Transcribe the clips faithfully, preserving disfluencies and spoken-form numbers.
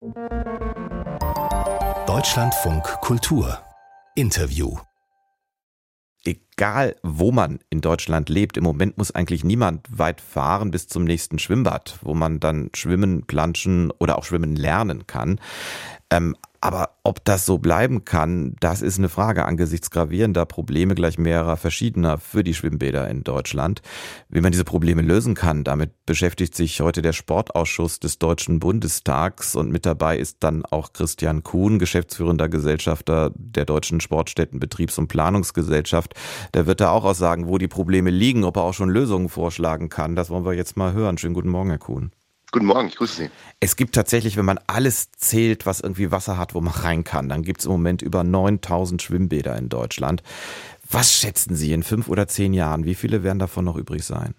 Deutschlandfunk Kultur Interview. Egal, wo man in Deutschland lebt, im Moment muss eigentlich niemand weit fahren bis zum nächsten Schwimmbad, wo man dann schwimmen, planschen oder auch schwimmen lernen kann. Ähm, aber ob das so bleiben kann, das ist eine Frage angesichts gravierender Probleme gleich mehrerer verschiedener für die Schwimmbäder in Deutschland. Wie man diese Probleme lösen kann, damit beschäftigt sich heute der Sportausschuss des Deutschen Bundestags und mit dabei ist dann auch Christian Kuhn, geschäftsführender Gesellschafter der Deutschen Sportstätten Betriebs- und Planungsgesellschaft. Der wird da auch aussagen, wo die Probleme liegen, ob er auch schon Lösungen vorschlagen kann. Das wollen wir jetzt mal hören. Schönen guten Morgen, Herr Kuhn. Guten Morgen, ich grüße Sie. Es gibt tatsächlich, wenn man alles zählt, was irgendwie Wasser hat, wo man rein kann, dann gibt es im Moment über neuntausend Schwimmbäder in Deutschland. Was schätzen Sie in fünf oder zehn Jahren? Wie viele werden davon noch übrig sein?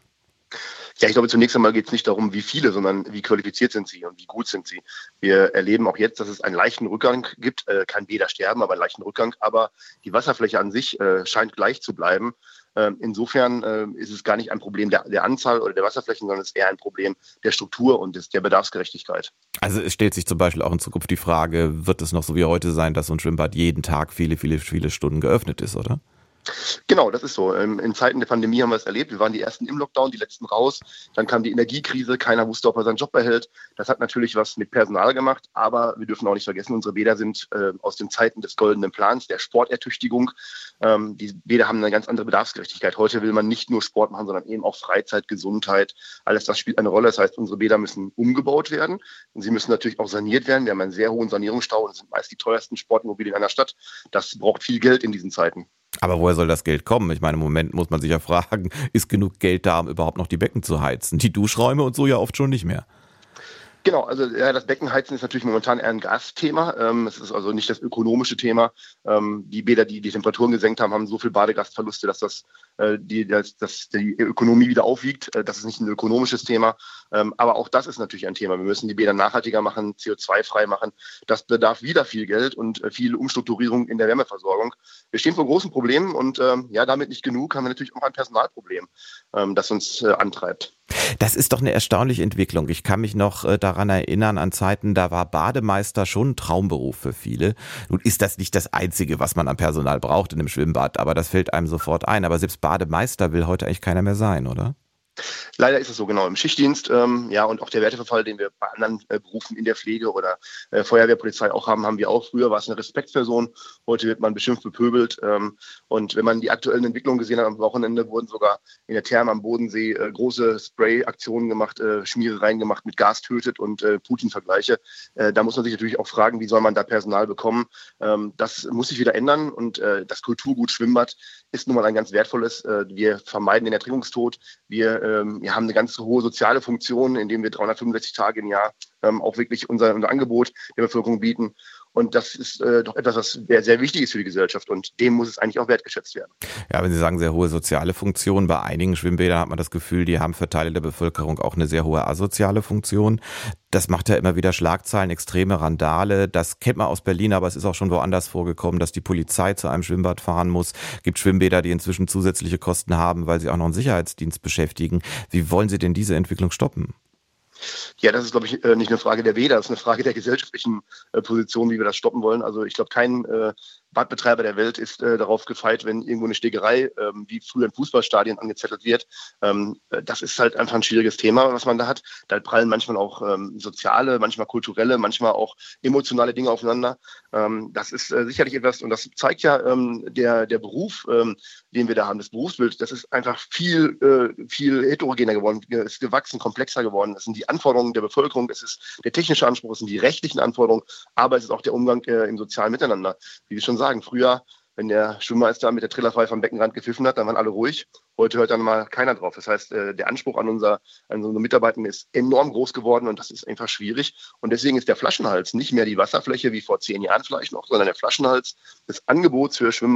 Ja, ich glaube, zunächst einmal geht es nicht darum, wie viele, sondern wie qualifiziert sind sie und wie gut sind sie. Wir erleben auch jetzt, dass es einen leichten Rückgang gibt, äh, kein Bädersterben, aber einen leichten Rückgang. Aber die Wasserfläche an sich äh, scheint gleich zu bleiben. Ähm, insofern äh, ist es gar nicht ein Problem der, der Anzahl oder der Wasserflächen, sondern es ist eher ein Problem der Struktur und des, der Bedarfsgerechtigkeit. Also es stellt sich zum Beispiel auch in Zukunft die Frage, wird es noch so wie heute sein, dass so ein Schwimmbad jeden Tag viele, viele, viele Stunden geöffnet ist, oder? Genau, das ist so. In Zeiten der Pandemie haben wir es erlebt. Wir waren die Ersten im Lockdown, die Letzten raus. Dann kam die Energiekrise. Keiner wusste, ob er seinen Job behält. Das hat natürlich was mit Personal gemacht. Aber wir dürfen auch nicht vergessen, unsere Bäder sind äh, aus den Zeiten des goldenen Plans, der Sportertüchtigung. Ähm, die Bäder haben eine ganz andere Bedarfsgerechtigkeit. Heute will man nicht nur Sport machen, sondern eben auch Freizeit, Gesundheit. Alles das spielt eine Rolle. Das heißt, unsere Bäder müssen umgebaut werden. Und sie müssen natürlich auch saniert werden. Wir haben einen sehr hohen Sanierungsstau und das sind meist die teuersten Sportimmobilien einer Stadt. Das braucht viel Geld in diesen Zeiten. Aber woher soll das Geld kommen? Ich meine, im Moment muss man sich ja fragen, ist genug Geld da, um überhaupt noch die Becken zu heizen? Die Duschräume und so ja oft schon nicht mehr. Genau, also ja, das Beckenheizen ist natürlich momentan eher ein Gasthema. Ähm, es ist also nicht das ökonomische Thema. Ähm, die Bäder, die die Temperaturen gesenkt haben, haben so viel Badegastverluste, dass das äh, die, dass, dass die Ökonomie wieder aufwiegt. Äh, das ist nicht ein ökonomisches Thema. Ähm, aber auch das ist natürlich ein Thema. Wir müssen die Bäder nachhaltiger machen, C O zwei frei machen. Das bedarf wieder viel Geld und äh, viel Umstrukturierung in der Wärmeversorgung. Wir stehen vor großen Problemen und ähm, ja, damit nicht genug, haben wir natürlich auch ein Personalproblem, ähm, das uns äh, antreibt. Das ist doch eine erstaunliche Entwicklung. Ich kann mich noch äh, daran erinnern, an Zeiten, da war Bademeister schon ein Traumberuf für viele. Nun ist das nicht das Einzige, was man an Personal braucht in einem Schwimmbad, aber das fällt einem sofort ein. Aber selbst Bademeister will heute eigentlich keiner mehr sein, oder? Leider ist es so, genau. Im Schichtdienst, ähm, ja, und auch der Werteverfall, den wir bei anderen äh, Berufen in der Pflege oder äh, Feuerwehr, Polizei auch haben, haben wir auch. Früher war es eine Respektsperson, heute wird man beschimpft, bepöbelt. Ähm, und wenn man die aktuellen Entwicklungen gesehen hat, am Wochenende wurden sogar in der Therme am Bodensee äh, große Spray-Aktionen gemacht, äh, Schmierereien gemacht mit Gas tötet und äh, Putin-Vergleiche. Äh, da muss man sich natürlich auch fragen, wie soll man da Personal bekommen? Ähm, das muss sich wieder ändern und äh, das Kulturgut Schwimmbad ist nun mal ein ganz wertvolles. Äh, wir vermeiden den Ertrinkungstod. Wir ähm, wir haben eine ganz hohe soziale Funktion, indem wir dreihundertfünfundsechzig Tage im Jahr ähm, auch wirklich unser, unser Angebot der Bevölkerung bieten. Und das ist äh, doch etwas, was sehr, sehr wichtig ist für die Gesellschaft und dem muss es eigentlich auch wertgeschätzt werden. Ja, wenn Sie sagen, sehr hohe soziale Funktion, bei einigen Schwimmbädern hat man das Gefühl, die haben für Teile der Bevölkerung auch eine sehr hohe asoziale Funktion. Das macht ja immer wieder Schlagzeilen, extreme Randale. Das kennt man aus Berlin, aber es ist auch schon woanders vorgekommen, dass die Polizei zu einem Schwimmbad fahren muss. Es gibt Schwimmbäder, die inzwischen zusätzliche Kosten haben, weil sie auch noch einen Sicherheitsdienst beschäftigen. Wie wollen Sie denn diese Entwicklung stoppen? Ja, das ist, glaube ich, nicht eine Frage der Bäder, das ist eine Frage der gesellschaftlichen äh, Position, wie wir das stoppen wollen. Also ich glaube, kein äh, Badbetreiber der Welt ist äh, darauf gefeit, wenn irgendwo eine Schlägerei, ähm, wie früher in Fußballstadien, angezettelt wird. Ähm, das ist halt einfach ein schwieriges Thema, was man da hat. Da prallen manchmal auch ähm, soziale, manchmal kulturelle, manchmal auch emotionale Dinge aufeinander. Ähm, das ist äh, sicherlich etwas, und das zeigt ja ähm, der, der Beruf, ähm, den wir da haben, das Berufsbild, das ist einfach viel, äh, viel heterogener geworden, ist gewachsen, komplexer geworden. Das sind die Anforderungen der Bevölkerung, es ist der technische Anspruch, es sind die rechtlichen Anforderungen, aber es ist auch der Umgang äh, im sozialen Miteinander. Wie wir schon sagen, früher, wenn der Schwimmmeister mit der Trillerpfeife am Beckenrand gepfiffen hat, dann waren alle ruhig. Heute hört dann mal keiner drauf. Das heißt, äh, der Anspruch an, unser, an unsere Mitarbeiter ist enorm groß geworden und das ist einfach schwierig. Und deswegen ist der Flaschenhals nicht mehr die Wasserfläche wie vor zehn Jahren vielleicht noch, sondern der Flaschenhals des Angebots für Schwimmbad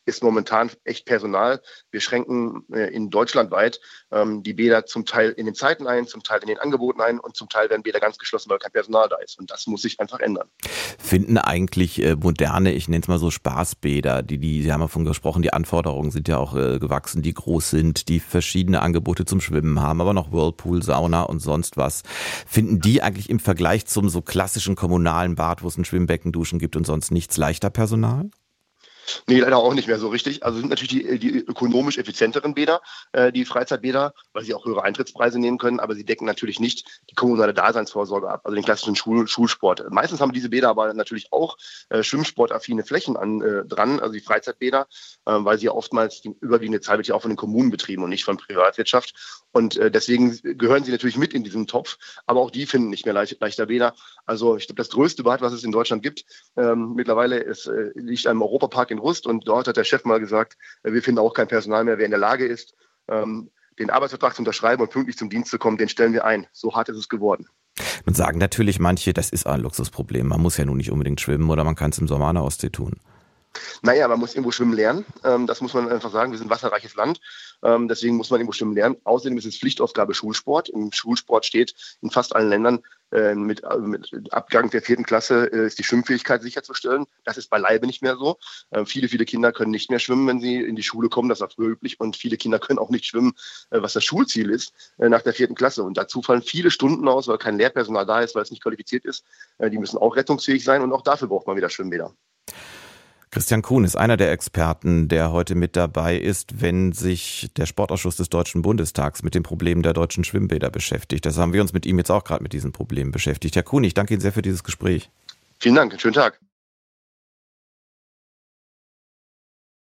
ist momentan echt Personal. Wir schränken äh, in Deutschland weit ähm, die Bäder zum Teil in den Zeiten ein, zum Teil in den Angeboten ein und zum Teil werden Bäder ganz geschlossen, weil kein Personal da ist. Und das muss sich einfach ändern. Finden eigentlich äh, moderne, ich nenne es mal so Spaßbäder, die, die, Sie haben ja von gesprochen, die Anforderungen sind ja auch äh, gewachsen, die groß sind, die verschiedene Angebote zum Schwimmen haben, aber noch Whirlpool, Sauna und sonst was. Finden die eigentlich im Vergleich zum so klassischen kommunalen Bad, wo es ein Schwimmbecken, Duschen gibt und sonst nichts, leichter Personal? Nee, leider auch nicht mehr so richtig. Also sind natürlich die, die ökonomisch effizienteren Bäder, äh, die Freizeitbäder, weil sie auch höhere Eintrittspreise nehmen können, aber sie decken natürlich nicht die kommunale Daseinsvorsorge ab, also den klassischen Schul- Schulsport. Meistens haben diese Bäder aber natürlich auch äh, schwimmsportaffine Flächen an, äh, dran, also die Freizeitbäder, äh, weil sie ja oftmals, die überwiegende Zahl wird ja auch von den Kommunen betrieben und nicht von Privatwirtschaft. Und äh, deswegen gehören sie natürlich mit in diesen Topf, aber auch die finden nicht mehr leicht, leichter Bäder. Also ich glaube, das größte Bad, was es in Deutschland gibt, ähm, mittlerweile ist, äh, liegt am Europapark in Rust und dort hat der Chef mal gesagt, äh, wir finden auch kein Personal mehr, wer in der Lage ist, ähm, den Arbeitsvertrag zu unterschreiben und pünktlich zum Dienst zu kommen, den stellen wir ein. So hart ist es geworden. Nun sagen natürlich manche, das ist ein Luxusproblem. Man muss ja nun nicht unbedingt schwimmen oder man kann es im Sommer an der Ostsee tun. Naja, man muss irgendwo schwimmen lernen. Ähm, das muss man einfach sagen. Wir sind ein wasserreiches Land. Ähm, deswegen muss man irgendwo schwimmen lernen. Außerdem ist es Pflichtaufgabe Schulsport. Im Schulsport steht in fast allen Ländern äh, mit, äh, mit Abgang der vierten Klasse äh, ist die Schwimmfähigkeit sicherzustellen. Das ist beileibe nicht mehr so. Äh, viele, viele Kinder können nicht mehr schwimmen, wenn sie in die Schule kommen. Das war früher üblich. Und viele Kinder können auch nicht schwimmen, äh, was das Schulziel ist, äh, nach der vierten Klasse. Und dazu fallen viele Stunden aus, weil kein Lehrpersonal da ist, weil es nicht qualifiziert ist. Äh, die müssen auch rettungsfähig sein. Und auch dafür braucht man wieder Schwimmbäder. Christian Kuhn ist einer der Experten, der heute mit dabei ist, wenn sich der Sportausschuss des Deutschen Bundestags mit dem Problem der deutschen Schwimmbäder beschäftigt. Das haben wir uns mit ihm jetzt auch gerade mit diesen Problemen beschäftigt. Herr Kuhn, ich danke Ihnen sehr für dieses Gespräch. Vielen Dank, einen schönen Tag.